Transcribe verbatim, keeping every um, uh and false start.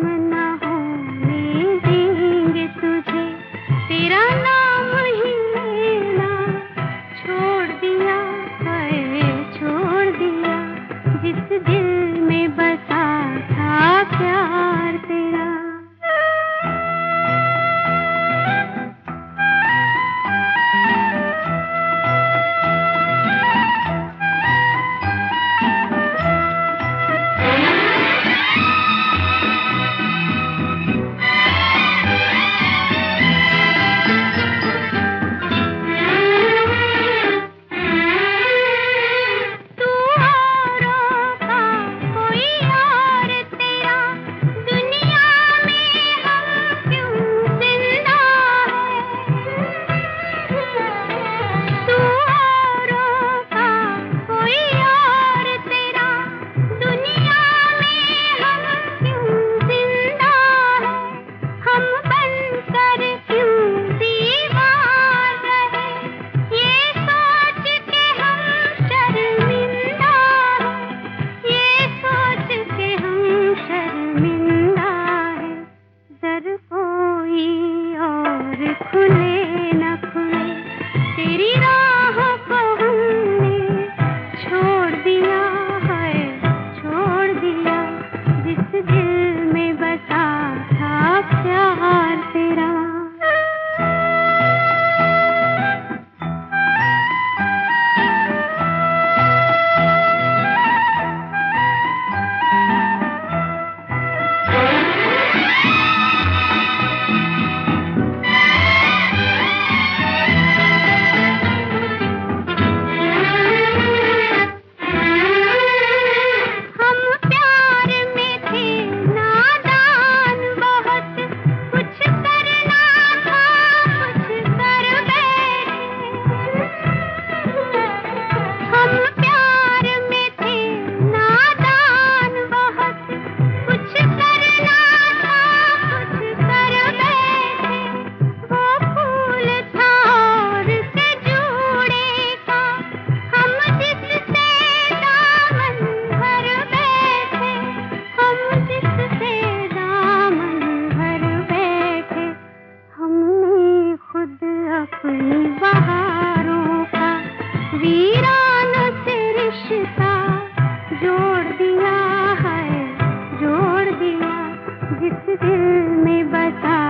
न होने देंगे तुझे, तेरा नाम ही लेना छोड़ दिया है, छोड़ दिया। जिस दिल में बसा था प्यार तेरा। खुले न खुले तेरी राहों को हमने छोड़ दिया है, छोड़ दिया। जिस दिल में बसा था प्यार तेरा। अपनी बहारों का वीरानों से रिश्ता जोड़ दिया है, जोड़ दिया। जिस दिल में बसा